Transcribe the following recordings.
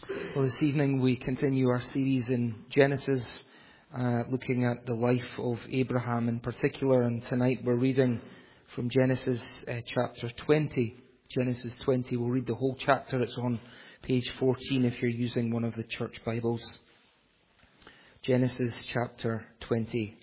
Well, this evening we continue our series in Genesis, looking at the life of Abraham in particular, and tonight we're reading from Genesis chapter 20. Genesis 20, we'll read the whole chapter. It's on page 14 if you're using one of the church Bibles. Genesis chapter 20.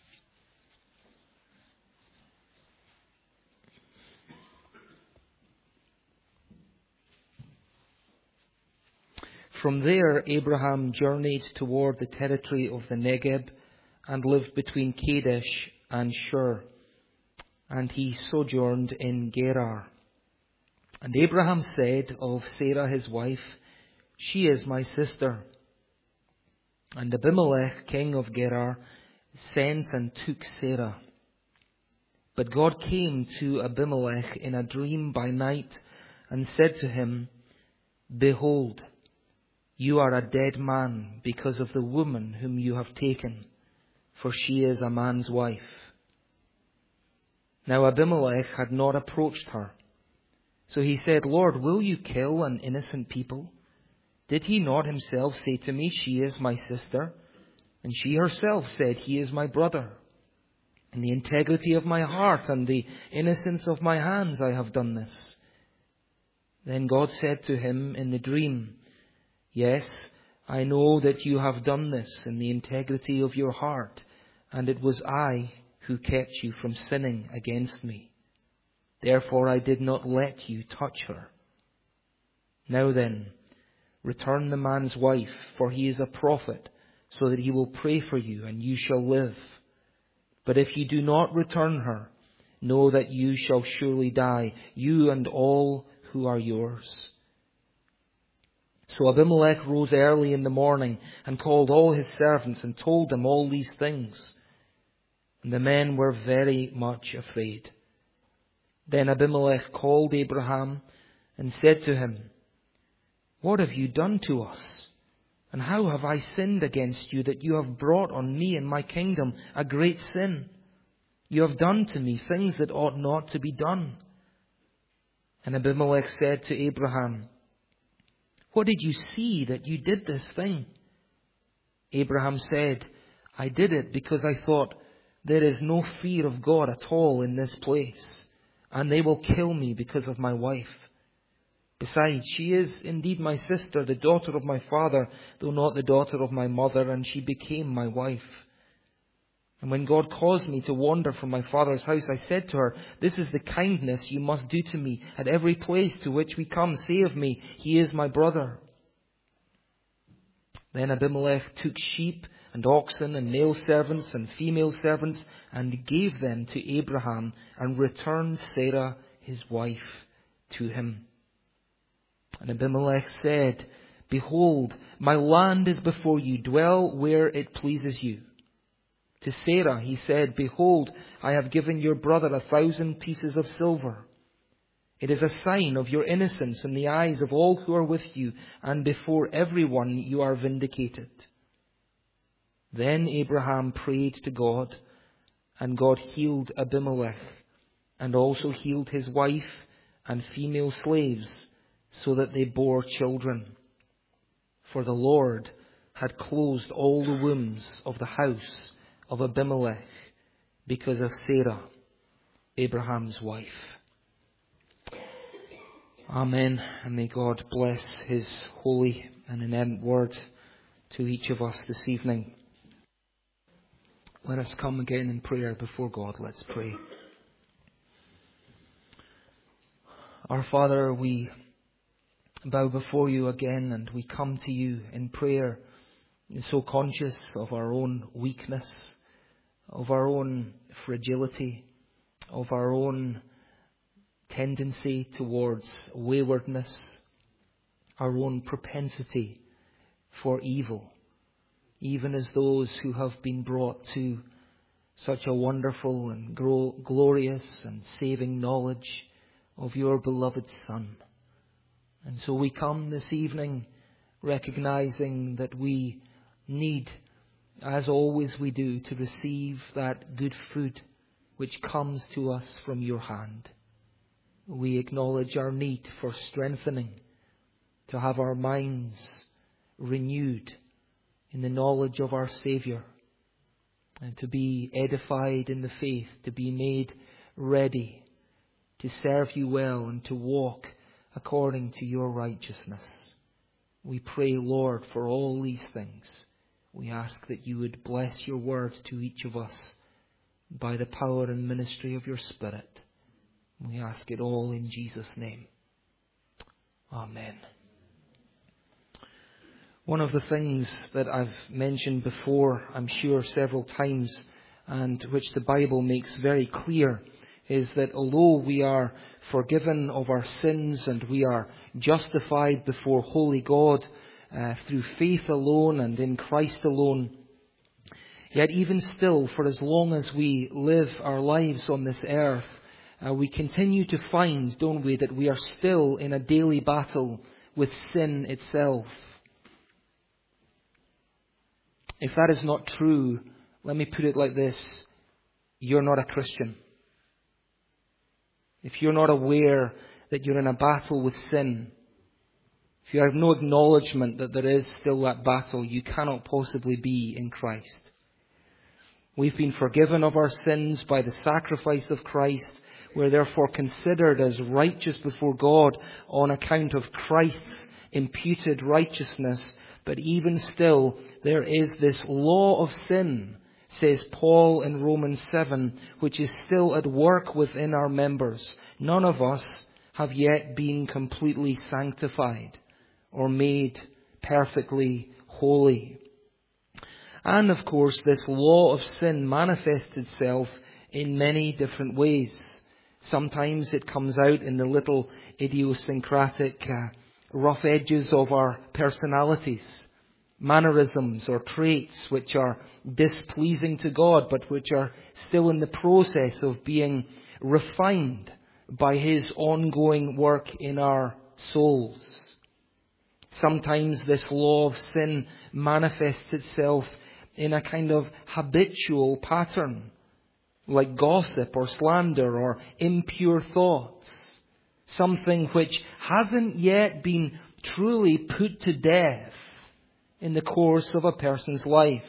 From there, Abraham journeyed toward the territory of the Negeb and lived between Kadesh and Shur. And he sojourned in Gerar. And Abraham said of Sarah his wife, "She is my sister." And Abimelech, king of Gerar, sent and took Sarah. But God came to Abimelech in a dream by night and said to him, "Behold, you are a dead man because of the woman whom you have taken, for she is a man's wife." Now Abimelech had not approached her. So he said, "Lord, will you kill an innocent people? Did he not himself say to me, 'She is my sister'? And she herself said, 'He is my brother.' In the integrity of my heart and the innocence of my hands I have done this." Then God said to him in the dream, "Yes, I know that you have done this in the integrity of your heart, and it was I who kept you from sinning against me. Therefore I did not let you touch her. Now then, return the man's wife, for he is a prophet, so that he will pray for you, and you shall live. But if you do not return her, know that you shall surely die, you and all who are yours." So Abimelech rose early in the morning and called all his servants and told them all these things. And the men were very much afraid. Then Abimelech called Abraham and said to him, "What have you done to us? And how have I sinned against you that you have brought on me and my kingdom a great sin? You have done to me things that ought not to be done." And Abimelech said to Abraham, "What did you see that you did this thing?" Abraham said, "I did it because I thought, there is no fear of God at all in this place, and they will kill me because of my wife. Besides, she is indeed my sister, the daughter of my father, though not the daughter of my mother, and she became my wife. And when God caused me to wander from my father's house, I said to her, 'This is the kindness you must do to me at every place to which we come. Say of me, he is my brother.' Then Abimelech took sheep and oxen and male servants and female servants and gave them to Abraham and returned Sarah his wife to him. And Abimelech said, 'Behold, my land is before you. Dwell where it pleases you.' To Sarah he said, 'Behold, I have given your brother 1,000 pieces of silver. It is a sign of your innocence in the eyes of all who are with you, and before everyone you are vindicated.' Then Abraham prayed to God, and God healed Abimelech, and also healed his wife and female slaves, so that they bore children. For the Lord had closed all the wombs of the house of Abimelech because of Sarah, Abraham's wife." Amen. And may God bless his holy and inerrant word to each of us this evening. Let us come again in prayer before God. Let's pray. Our Father, we bow before you again, and we come to you in prayer, so conscious of our own weakness, of our own fragility, of our own tendency towards waywardness, our own propensity for evil, even as those who have been brought to such a wonderful and glorious and saving knowledge of your beloved Son. And so we come this evening recognizing that we need, as always we do, to receive that good food which comes to us from your hand. We acknowledge our need for strengthening, to have our minds renewed in the knowledge of our Saviour, and to be edified in the faith, to be made ready to serve you well and to walk according to your righteousness. We pray, Lord, for all these things. We ask that you would bless your word to each of us by the power and ministry of your Spirit. We ask it all in Jesus' name. Amen. One of the things that I've mentioned before, I'm sure several times, and which the Bible makes very clear, is that although we are forgiven of our sins and we are justified before holy God through faith alone and in Christ alone, yet even still, for as long as we live our lives on this earth, we continue to find, don't we, that we are still in a daily battle with sin itself. If that is not true, let me put it like this: you're not a Christian. If you're not aware that you're in a battle with sin, if you have no acknowledgement that there is still that battle, you cannot possibly be in Christ. We've been forgiven of our sins by the sacrifice of Christ. We're therefore considered as righteous before God on account of Christ's imputed righteousness. But even still, there is this law of sin, says Paul in Romans 7, which is still at work within our members. None of us have yet been completely sanctified or made perfectly holy. And of course, this law of sin manifests itself in many different ways. Sometimes it comes out in the little idiosyncratic rough edges of our personalities, mannerisms or traits which are displeasing to God, but which are still in the process of being refined by His ongoing work in our souls. Sometimes this law of sin manifests itself in a kind of habitual pattern, like gossip or slander or impure thoughts. Something which hasn't yet been truly put to death in the course of a person's life.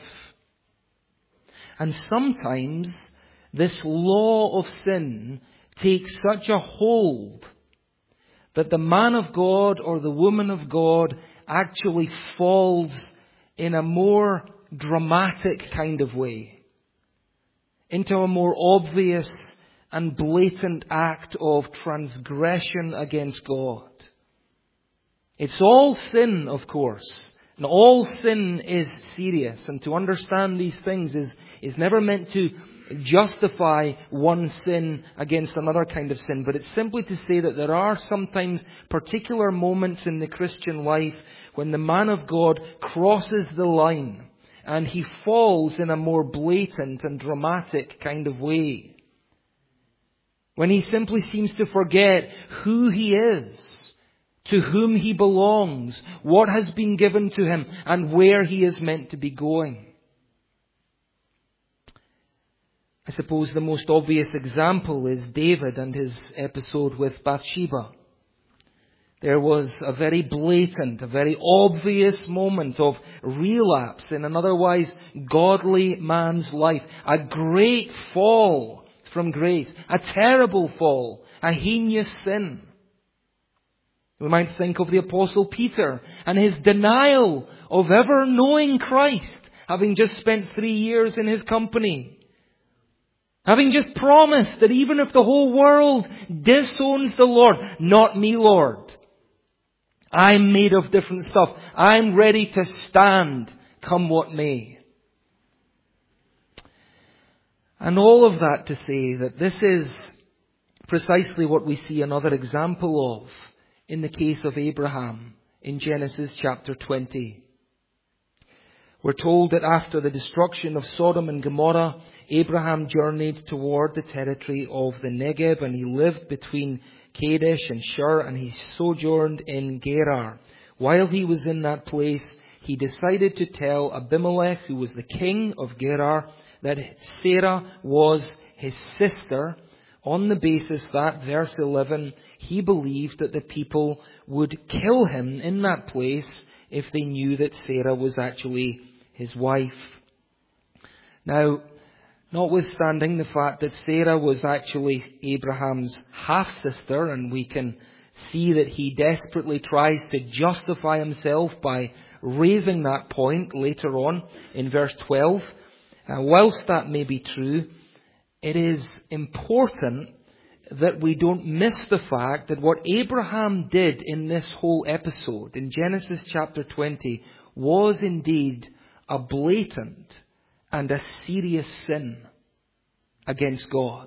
And sometimes this law of sin takes such a hold that the man of God or the woman of God actually falls in a more dramatic kind of way into a more obvious and blatant act of transgression against God. It's all sin, of course, and all sin is serious, and to understand these things is never meant to justify one sin against another kind of sin, but it's simply to say that there are sometimes particular moments in the Christian life when the man of God crosses the line and he falls in a more blatant and dramatic kind of way. When he simply seems to forget who he is, to whom he belongs, what has been given to him, and where he is meant to be going. I suppose the most obvious example is David and his episode with Bathsheba. There was a very blatant, a very obvious moment of relapse in an otherwise godly man's life. A great fall from grace. A terrible fall. A heinous sin. We might think of the Apostle Peter and his denial of ever knowing Christ, having just spent 3 years in his company. Having just promised that even if the whole world disowns the Lord, not me, Lord. I'm made of different stuff. I'm ready to stand, come what may. And all of that to say that this is precisely what we see another example of in the case of Abraham in Genesis chapter 20. We're told that after the destruction of Sodom and Gomorrah, Abraham journeyed toward the territory of the Negeb, and he lived between Kadesh and Shur, and he sojourned in Gerar. While he was in that place, he decided to tell Abimelech, who was the king of Gerar, that Sarah was his sister, on the basis that, verse 11, he believed that the people would kill him in that place if they knew that Sarah was actually his wife. Now, notwithstanding the fact that Sarah was actually Abraham's half-sister, and we can see that he desperately tries to justify himself by raising that point later on in verse 12. Whilst that may be true, it is important that we don't miss the fact that what Abraham did in this whole episode, in Genesis chapter 20, was indeed a blatant and a serious sin against God.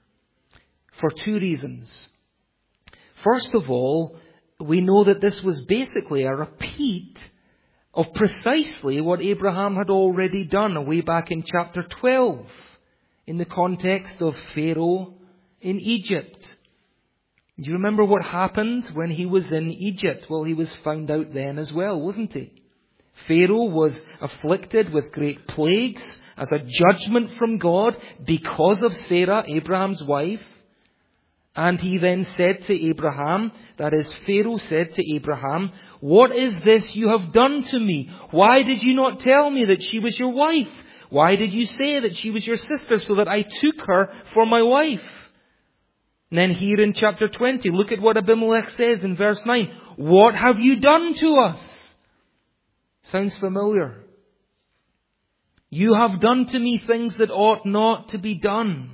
For two reasons. First of all, we know that this was basically a repeat of precisely what Abraham had already done way back in chapter 12, in the context of Pharaoh in Egypt. Do you remember what happened when he was in Egypt? Well, he was found out then as well, wasn't he? Pharaoh was afflicted with great plagues as a judgment from God because of Sarah, Abraham's wife. And he then said to Abraham, that is, Pharaoh said to Abraham, "What is this you have done to me? Why did you not tell me that she was your wife? Why did you say that she was your sister so that I took her for my wife?" And then here in chapter 20, look at what Abimelech says in verse 9. "What have you done to us?" Sounds familiar. "You have done to me things that ought not to be done."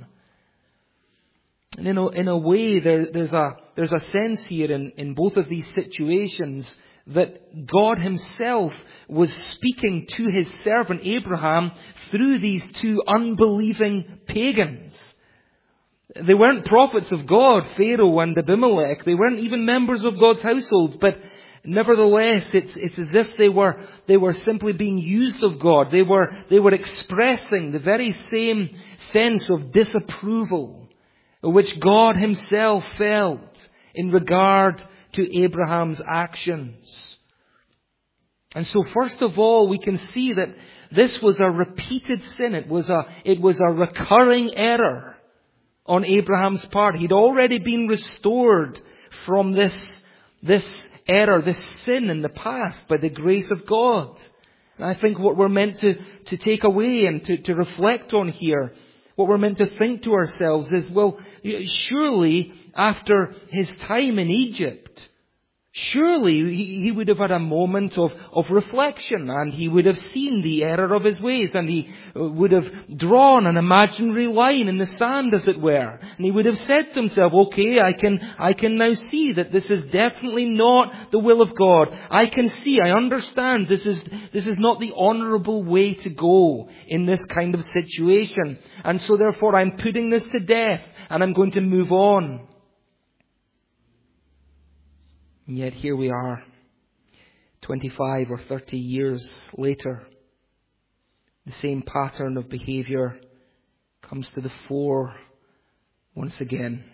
And in a way, there's a sense here in both of these situations that God himself was speaking to his servant Abraham through these two unbelieving pagans. They weren't prophets of God, Pharaoh and Abimelech. They weren't even members of God's household, but nevertheless, it's as if they were simply being used of God. They were expressing the very same sense of disapproval which God himself felt in regard to Abraham's actions. And so first of all, we can see that this was a repeated sin. It was a recurring error on Abraham's part. He'd already been restored from this error, this sin in the past by the grace of God. And I think what we're meant to take away and to reflect on here, what we're meant to think to ourselves is, well, surely after his time in Egypt, surely he would have had a moment of reflection, and he would have seen the error of his ways, and he would have drawn an imaginary line in the sand, as it were. And he would have said to himself, okay, I can now see that this is definitely not the will of God. I understand this is not the honourable way to go in this kind of situation. And so therefore I'm putting this to death, and I'm going to move on. And yet here we are, 25 or 30 years later. The same pattern of behaviour comes to the fore once again.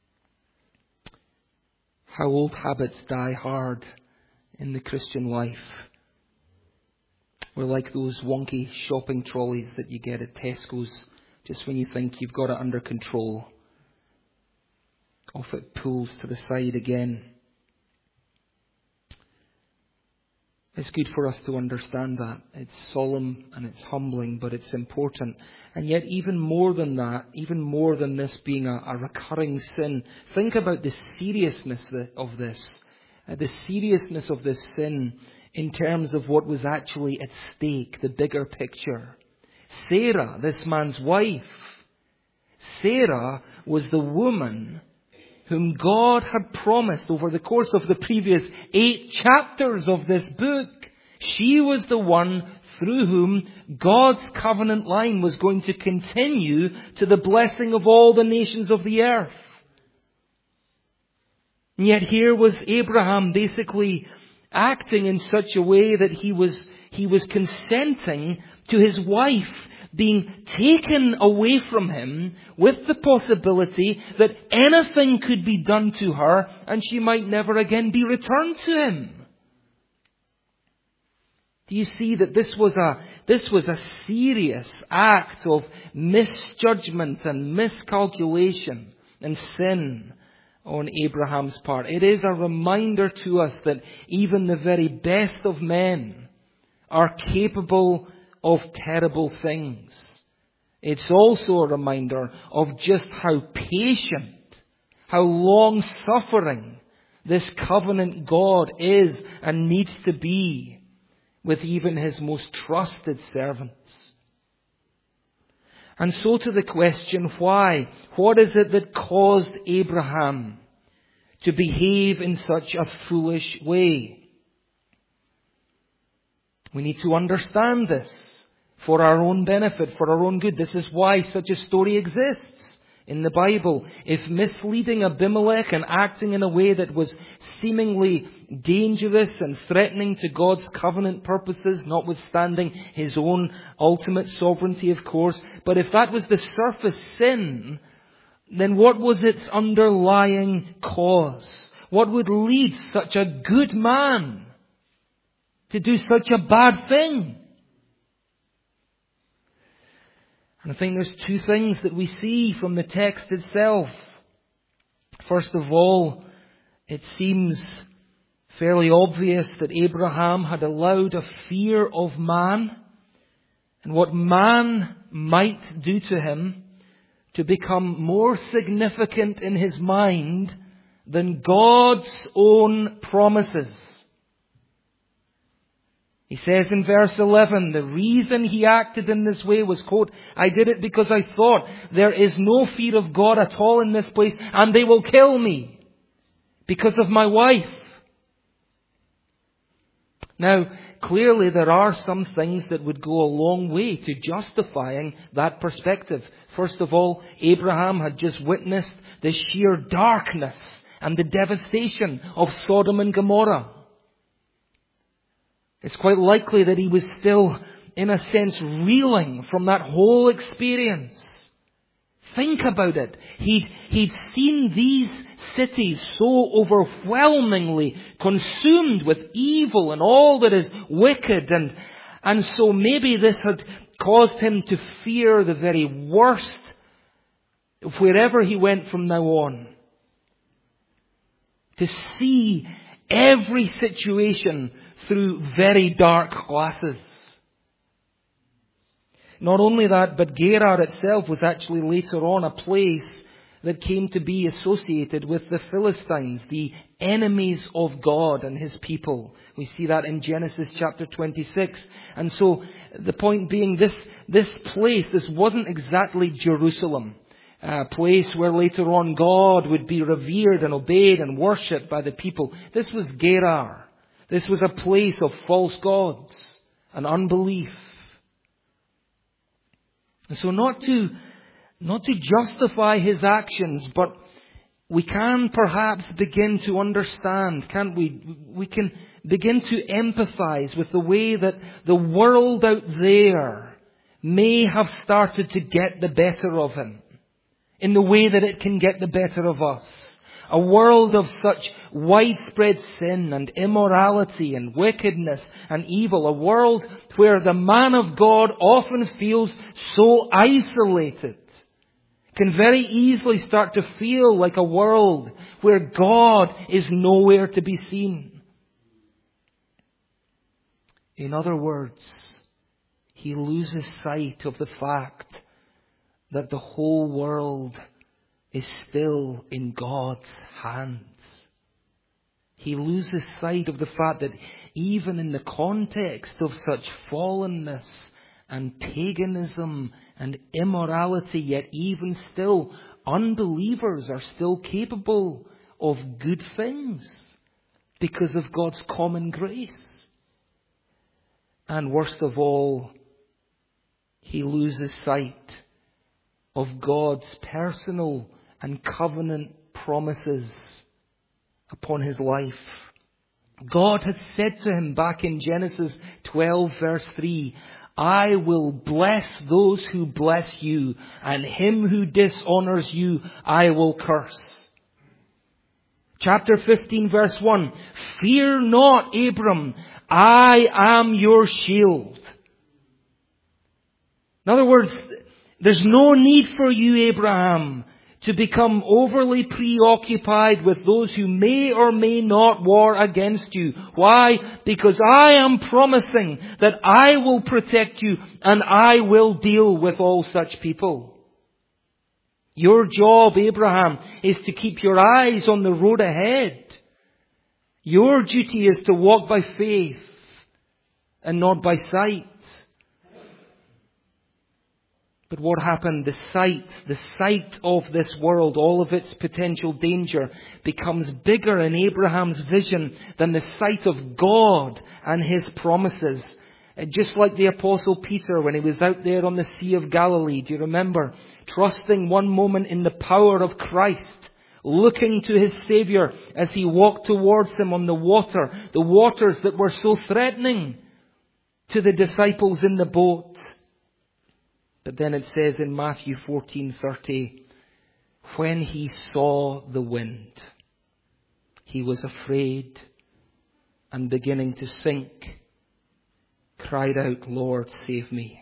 How old habits die hard in the Christian life. We're like those wonky shopping trolleys that you get at Tesco's just when you think you've got it under control. Off it pulls to the side again. It's good for us to understand that. It's solemn and it's humbling, but it's important. And yet even more than that, even more than this being a recurring sin, think about the seriousness of this. The seriousness of this sin in terms of what was actually at stake, the bigger picture. Sarah, this man's wife, Sarah was the woman whom God had promised over the course of the previous 8 chapters of this book. She was the one through whom God's covenant line was going to continue to the blessing of all the nations of the earth. And yet here was Abraham basically acting in such a way that he was consenting to his wife being taken away from him with the possibility that anything could be done to her and she might never again be returned to him. Do you see that this was a serious act of misjudgment and miscalculation and sin on Abraham's part. It is a reminder to us that even the very best of men are capable of terrible things. It's also a reminder of just how patient, how long-suffering this covenant God is and needs to be with even His most trusted servants. And so to the question, why? What is it that caused Abraham to behave in such a foolish way? We need to understand this for our own benefit, for our own good. This is why such a story exists in the Bible. If misleading Abimelech and acting in a way that was seemingly dangerous and threatening to God's covenant purposes, notwithstanding His own ultimate sovereignty, of course, but if that was the surface sin, then what was its underlying cause? What would lead such a good man to do such a bad thing? And I think there's two things that we see from the text itself. First of all, it seems fairly obvious that Abraham had allowed a fear of man and what man might do to him to become more significant in his mind than God's own promises. He says in verse 11, the reason he acted in this way was, quote, I did it because I thought there is no fear of God at all in this place and they will kill me because of my wife. Now, clearly there are some things that would go a long way to justifying that perspective. First of all, Abraham had just witnessed the sheer darkness and the devastation of Sodom and Gomorrah. It's quite likely that he was still, in a sense, reeling from that whole experience. Think about it. He'd seen these cities so overwhelmingly consumed with evil and all that is wicked. And so maybe this had caused him to fear the very worst wherever he went from now on. To see every situation through very dark glasses. Not only that, but Gerar itself was actually later on a place that came to be associated with the Philistines, the enemies of God and His people. We see that in Genesis chapter 26. And so the point being, this place, this wasn't exactly Jerusalem, a place where later on God would be revered and obeyed and worshipped by the people. This was Gerar. This was a place of false gods and unbelief. And so not to justify his actions, but we can perhaps begin to understand, can't we? We can begin to empathize with the way that the world out there may have started to get the better of him, in the way that it can get the better of us. A world of such widespread sin and immorality and wickedness and evil. A world where the man of God often feels so isolated. Can very easily start to feel like a world where God is nowhere to be seen. In other words, he loses sight of the fact that the whole world is still in God's hands. He loses sight of the fact that even in the context of such fallenness and paganism and immorality, yet even still unbelievers are still capable of good things because of God's common grace. And worst of all, he loses sight of God's personal and covenant promises upon his life. God had said to him back in Genesis 12 verse 3, I will bless those who bless you, and him who dishonors you I will curse. Chapter 15 verse 1, fear not, Abram, I am your shield. In other words, there's no need for you, Abraham, to become overly preoccupied with those who may or may not war against you. Why? Because I am promising that I will protect you and I will deal with all such people. Your job, Abraham, is to keep your eyes on the road ahead. Your duty is to walk by faith and not by sight. But what happened? The sight of this world, all of its potential danger, becomes bigger in Abraham's vision than the sight of God and His promises. Just like the Apostle Peter when he was out there on the Sea of Galilee, do you remember? Trusting one moment in the power of Christ, looking to his Saviour as he walked towards him on the waters that were so threatening to the disciples in the boat. But then it says in Matthew 14:30, when he saw the wind, he was afraid and beginning to sink, cried out, Lord, save me.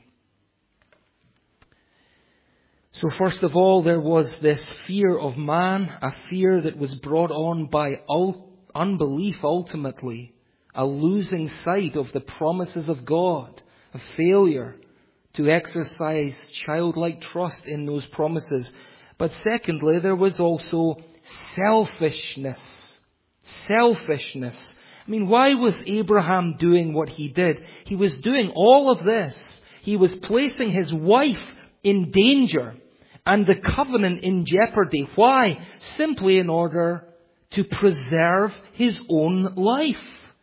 So first of all, there was this fear of man, a fear that was brought on by unbelief ultimately, a losing sight of the promises of God, a failure to exercise childlike trust in those promises. But secondly, there was also selfishness. Selfishness. I mean, why was Abraham doing what he did? He was doing all of this. He was placing his wife in danger and the covenant in jeopardy. Why? Simply in order to preserve his own life.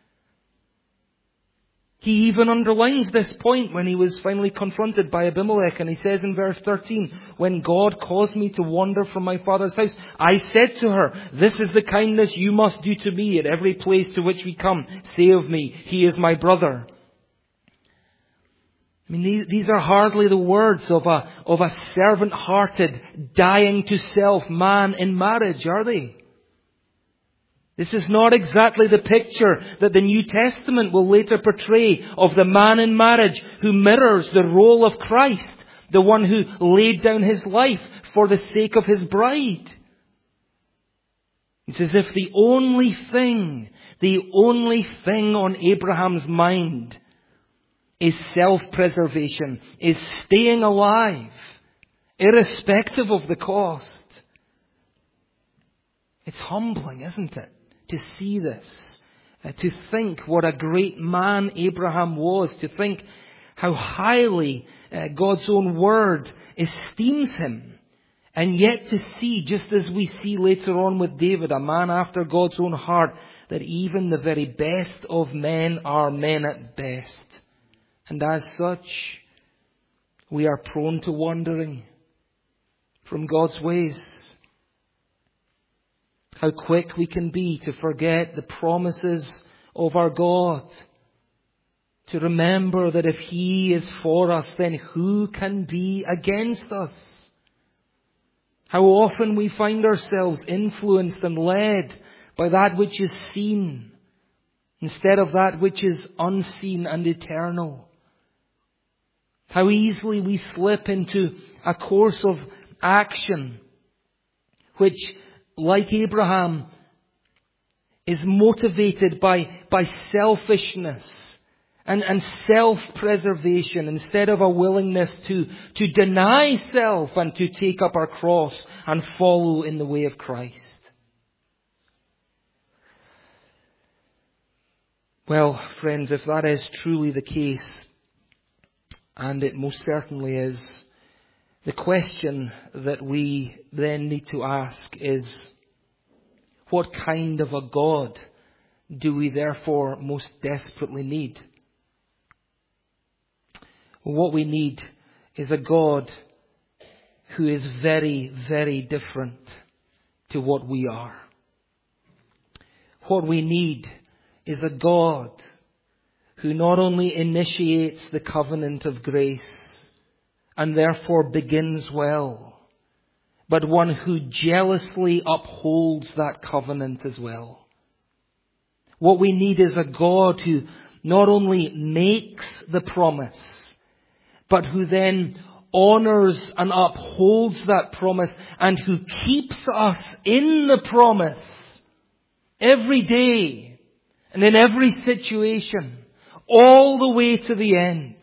He even underlines this point when he was finally confronted by Abimelech, and he says in verse 13, when God caused me to wander from my father's house, I said to her, this is the kindness you must do to me at every place to which we come. Say of me, he is my brother. I mean, these are hardly the words of a servant-hearted, dying to self man in marriage, are they? This is not exactly the picture that the New Testament will later portray of the man in marriage who mirrors the role of Christ, the one who laid down his life for the sake of his bride. It's as if the only thing on Abraham's mind is self-preservation, is staying alive, irrespective of the cost. It's humbling, isn't it? To see this, to think what a great man Abraham was, to think how highly God's own word esteems him, and yet to see, just as we see later on with David, a man after God's own heart, that even the very best of men are men at best. And as such, we are prone to wandering from God's ways. How quick we can be to forget the promises of our God. To remember that if He is for us, then who can be against us? How often we find ourselves influenced and led by that which is seen instead of that which is unseen and eternal. How easily we slip into a course of action which, like Abraham, is motivated by selfishness and self-preservation instead of a willingness to deny self and to take up our cross and follow in the way of Christ. Well, friends, if that is truly the case, and it most certainly is, the question that we then need to ask is, what kind of a God do we therefore most desperately need? What we need is a God who is very, very different to what we are. What we need is a God who not only initiates the covenant of grace and therefore begins well, but one who jealously upholds that covenant as well. What we need is a God who not only makes the promise, but who then honors and upholds that promise, and who keeps us in the promise every day and in every situation, all the way to the end.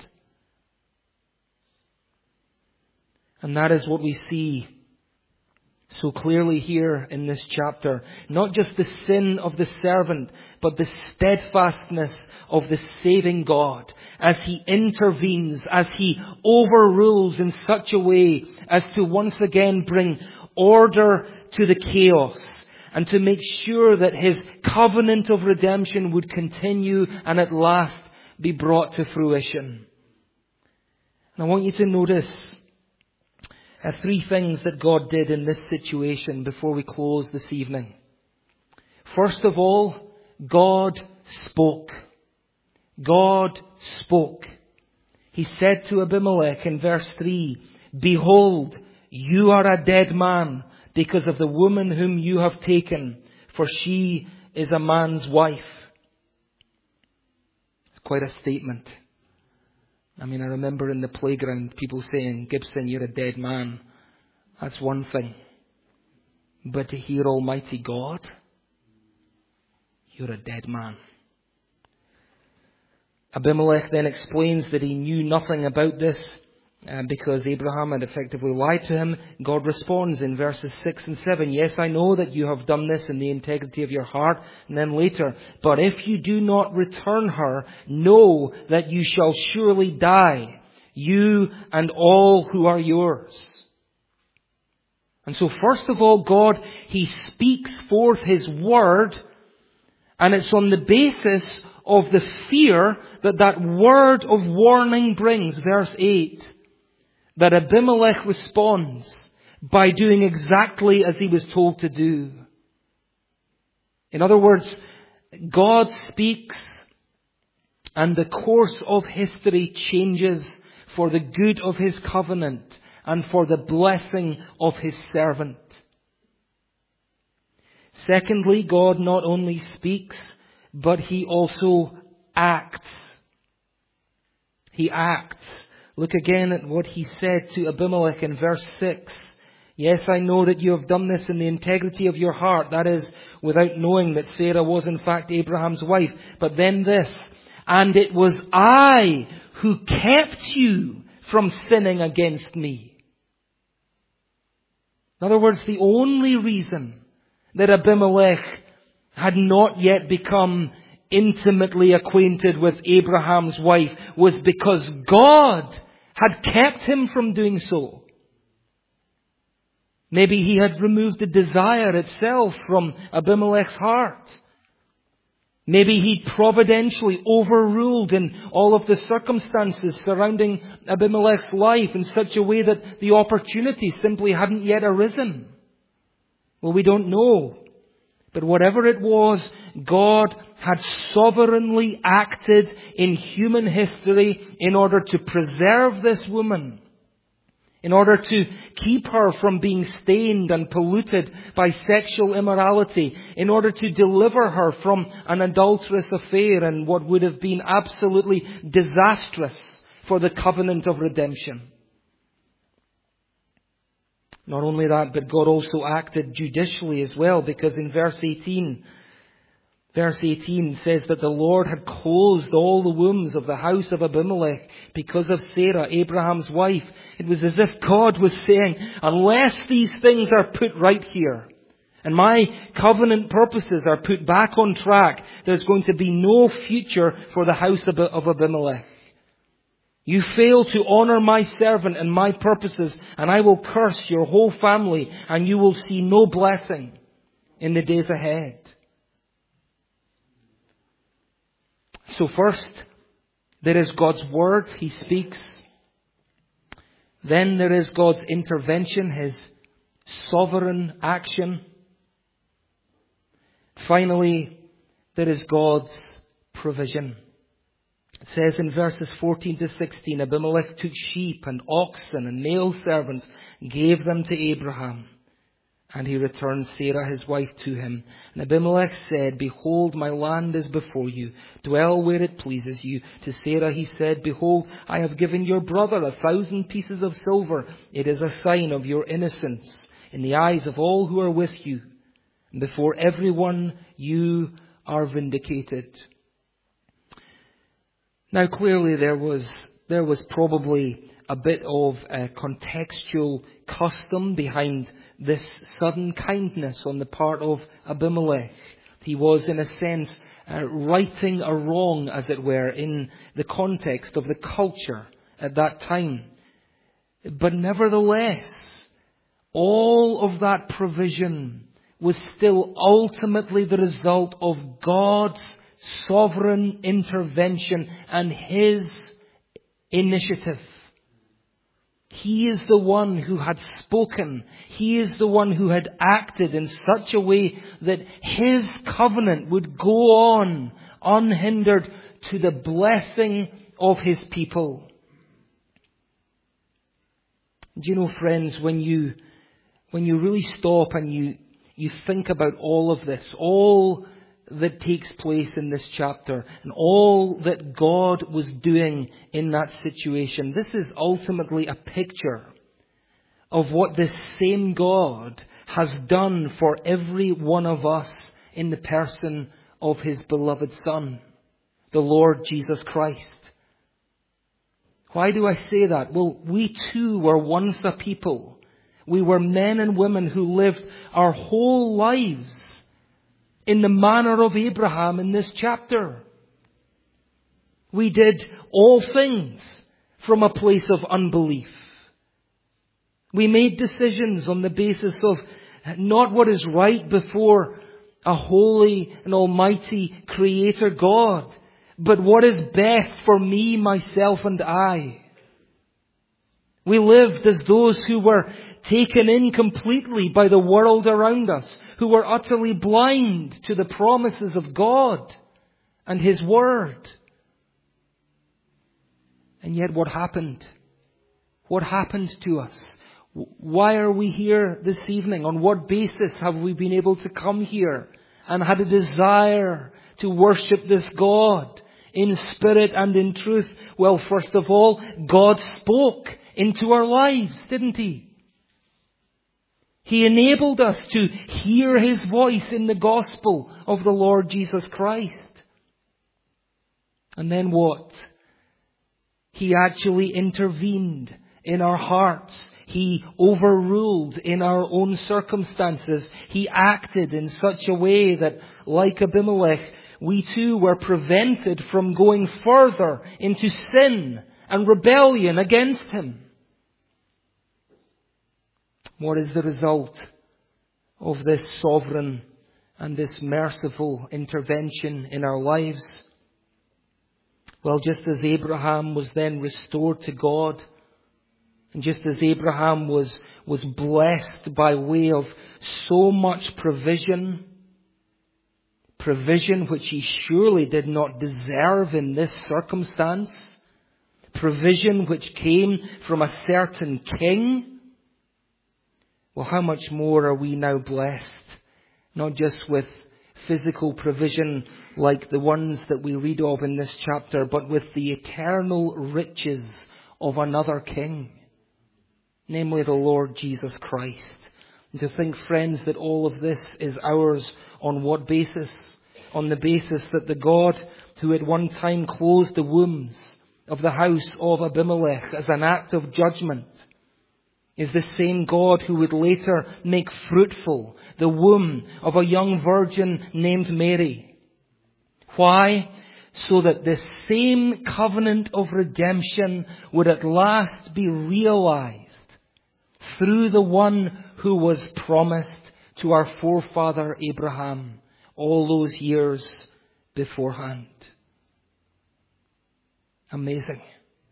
And that is what we see so clearly here in this chapter. Not just the sin of the servant, but the steadfastness of the saving God as He intervenes, as He overrules in such a way as to once again bring order to the chaos and to make sure that His covenant of redemption would continue and at last be brought to fruition. And I want you to notice three things that God did in this situation before we close this evening. First of all, God spoke. God spoke. He said to Abimelech in verse 3, "Behold, you are a dead man because of the woman whom you have taken, for she is a man's wife." It's quite a statement. I mean, I remember in the playground people saying, "Gibson, you're a dead man." That's one thing. But to hear Almighty God, "You're a dead man." Abimelech then explains that he knew nothing about this because Abraham had effectively lied to him. God responds in verses 6 and 7, "Yes, I know that you have done this in the integrity of your heart." And then later, "But if you do not return her, know that you shall surely die, you and all who are yours." And so first of all, God, He speaks forth His word, and it's on the basis of the fear that that word of warning brings. Verse 8. That Abimelech responds by doing exactly as he was told to do. In other words, God speaks and the course of history changes for the good of His covenant and for the blessing of His servant. Secondly, God not only speaks, but He also acts. He acts. Look again at what He said to Abimelech in verse 6. "Yes, I know that you have done this in the integrity of your heart." That is, without knowing that Sarah was in fact Abraham's wife. But then this, "And it was I who kept you from sinning against me." In other words, the only reason that Abimelech had not yet become intimately acquainted with Abraham's wife was because God had kept him from doing so. Maybe he had removed the desire itself from Abimelech's heart. Maybe he'd providentially overruled in all of the circumstances surrounding Abimelech's life in such a way that the opportunity simply hadn't yet arisen. Well, we don't know. But whatever it was, God had sovereignly acted in human history in order to preserve this woman, in order to keep her from being stained and polluted by sexual immorality, in order to deliver her from an adulterous affair and what would have been absolutely disastrous for the covenant of redemption. Not only that, but God also acted judicially as well, because in verse 18 says that the Lord had closed all the wombs of the house of Abimelech because of Sarah, Abraham's wife. It was as if God was saying, unless these things are put right here, and my covenant purposes are put back on track, there's going to be no future for the house of Abimelech. You fail to honor my servant and my purposes, and I will curse your whole family, and you will see no blessing in the days ahead. So first, there is God's word. He speaks. Then there is God's intervention, His sovereign action. Finally, there is God's provision. It says in verses 14 to 16, Abimelech took sheep and oxen and male servants, gave them to Abraham. And he returned Sarah his wife to him. And Abimelech said, Behold, my land is before you. Dwell where it pleases you. To Sarah he said, Behold, I have given your brother 1,000 pieces of silver. It is a sign of your innocence in the eyes of all who are with you. And before everyone you are vindicated. Now clearly there was probably a bit of a contextual custom behind this sudden kindness on the part of Abimelech. He was, in a sense, righting a wrong, as it were, in the context of the culture at that time. But nevertheless, all of that provision was still ultimately the result of God's sovereign intervention and His initiative. He is the one who had spoken. He is the one who had acted in such a way that His covenant would go on unhindered to the blessing of His people. Do you know, friends, when you really stop and you think about all of this, all that takes place in this chapter and all that God was doing in that situation, this is ultimately a picture of what this same God has done for every one of us in the person of His beloved Son, the Lord Jesus Christ. Why do I say that? Well, we too were once a people. We were men and women who lived our whole lives in the manner of Abraham in this chapter. We did all things from a place of unbelief. We made decisions on the basis of not what is right before a holy and almighty Creator God, but what is best for me, myself, and I. We lived as those who were taken in completely by the world around us, who were utterly blind to the promises of God and His Word. And yet what happened? What happened to us? Why are we here this evening? On what basis have we been able to come here and had a desire to worship this God in spirit and in truth? Well, first of all, God spoke into our lives, didn't He? He enabled us to hear His voice in the gospel of the Lord Jesus Christ. And then what? He actually intervened in our hearts. He overruled in our own circumstances. He acted in such a way that, like Abimelech, we too were prevented from going further into sin and rebellion against Him. What is the result of this sovereign and this merciful intervention in our lives? Well, just as Abraham was then restored to God, and just as Abraham was blessed by way of so much provision which he surely did not deserve in this circumstance, provision which came from a certain king, well, how much more are we now blessed? Not just with physical provision like the ones that we read of in this chapter, but with the eternal riches of another King, namely the Lord Jesus Christ. And to think, friends, that all of this is ours on what basis? On the basis that the God who at one time closed the wombs of the house of Abimelech as an act of judgment is the same God who would later make fruitful the womb of a young virgin named Mary. Why? So that the same covenant of redemption would at last be realized through the one who was promised to our forefather Abraham all those years beforehand. Amazing.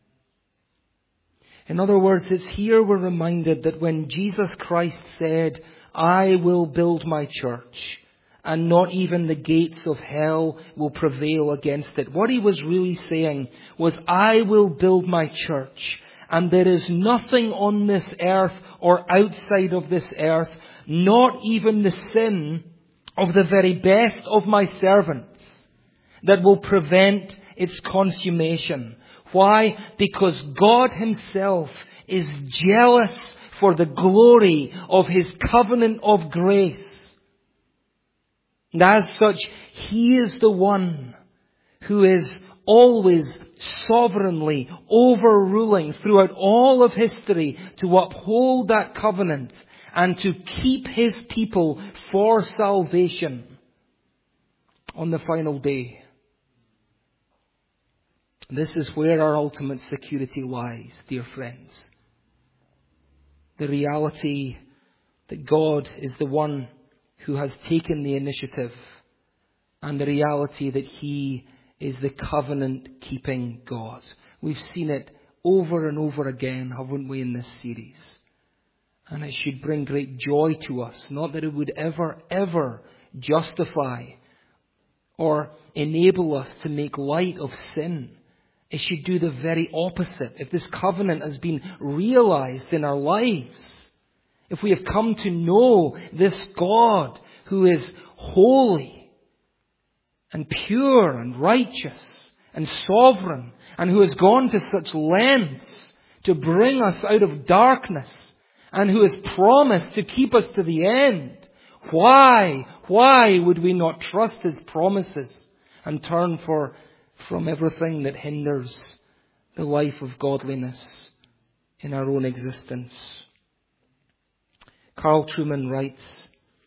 In other words, it's here we're reminded that when Jesus Christ said, I will build my church, and not even the gates of hell will prevail against it. What He was really saying was, I will build my church, and there is nothing on this earth or outside of this earth not even the sin of the very best of my servants, that will prevent its consummation. Why? Because God Himself is jealous for the glory of His covenant of grace. And as such, He is the one who is always sovereignly overruling throughout all of history to uphold that covenant and to keep His people for salvation on the final day. This is where our ultimate security lies, dear friends. The reality that God is the one who has taken the initiative, and the reality that He is the covenant-keeping God. We've seen it over and over again, haven't we, in this series? And it should bring great joy to us. Not that it would ever justify or enable us to make light of sin. It should do the very opposite. If this covenant has been realized in our lives, if we have come to know this God who is holy and pure and righteous and sovereign, and who has gone to such lengths to bring us out of darkness, and who has promised to keep us to the end, why would we not trust His promises and turn from everything that hinders the life of godliness in our own existence? Carl Trueman writes,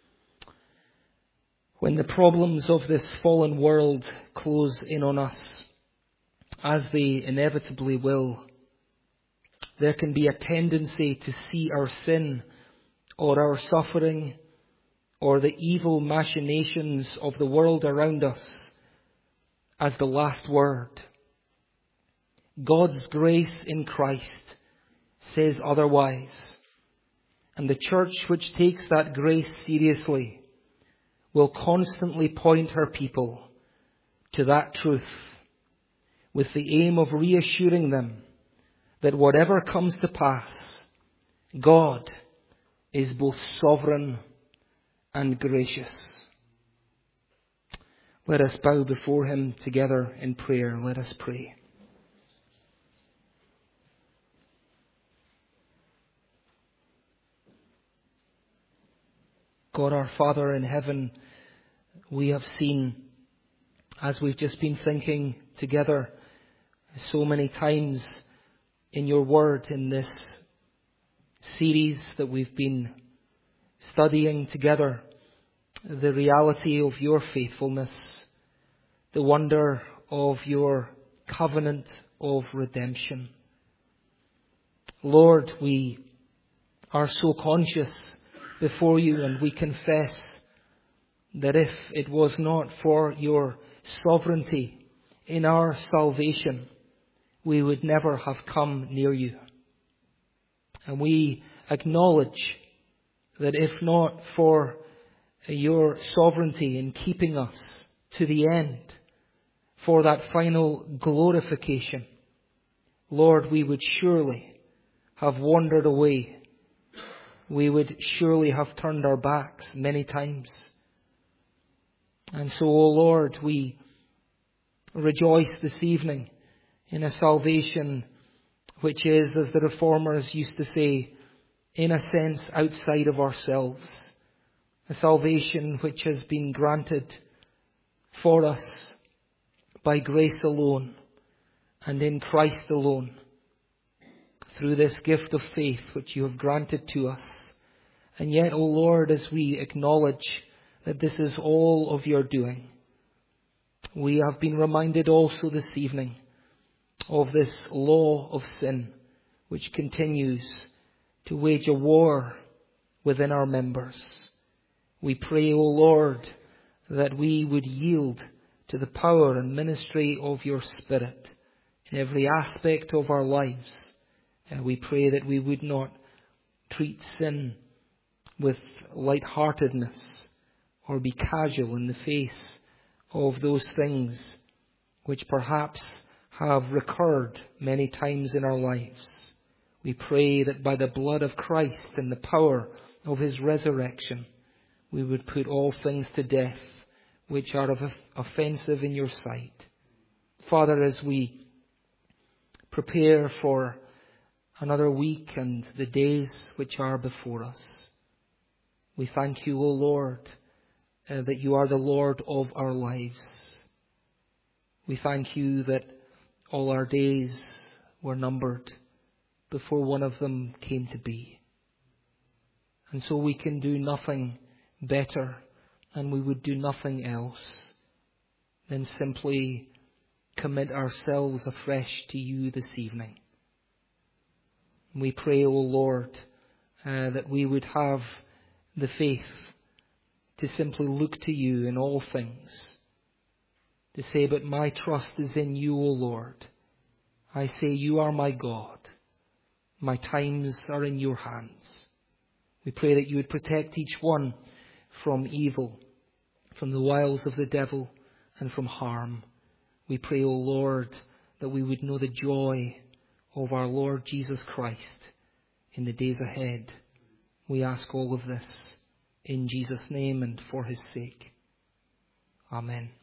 when the problems of this fallen world close in on us, as they inevitably will, there can be a tendency to see our sin or our suffering or the evil machinations of the world around us as the last word. God's grace in Christ says otherwise. And the church which takes that grace seriously will constantly point her people to that truth, with the aim of reassuring them that whatever comes to pass, God is both sovereign and gracious. Let us bow before Him together in prayer. Let us pray. God our Father in heaven, we have seen, as we've just been thinking together so many times in your word in this series that we've been studying together, the reality of your faithfulness, the wonder of your covenant of redemption. Lord, we are so conscious before you, and we confess that if it was not for your sovereignty in our salvation, we would never have come near you. And we acknowledge that if not for your sovereignty in keeping us to the end, for that final glorification, Lord, we would surely have wandered away. We would surely have turned our backs many times. And so, O Lord, we rejoice this evening in a salvation which is, as the Reformers used to say, in a sense outside of ourselves. A salvation which has been granted for us by grace alone and in Christ alone, through this gift of faith which you have granted to us. And yet, O Lord, as we acknowledge that this is all of your doing, we have been reminded also this evening of this law of sin which continues to wage a war within our members. We pray, O Lord, that we would yield to the power and ministry of your Spirit in every aspect of our lives. And we pray that we would not treat sin with lightheartedness or be casual in the face of those things which perhaps have recurred many times in our lives. We pray that by the blood of Christ and the power of his resurrection, we would put all things to death which are offensive in your sight. Father, as we prepare for another week and the days which are before us, we thank you, O Lord, that you are the Lord of our lives. We thank you that all our days were numbered before one of them came to be. And so we can do nothing better, and we would do nothing else than simply commit ourselves afresh to you this evening. We pray, O Lord, that we would have the faith to simply look to you in all things, to say, but my trust is in you, O Lord. I say, you are my God. My times are in your hands. We pray that you would protect each one from evil, from the wiles of the devil, and from harm. We pray, O Lord, that we would know the joy of our Lord Jesus Christ in the days ahead. We ask all of this in Jesus' name and for his sake. Amen.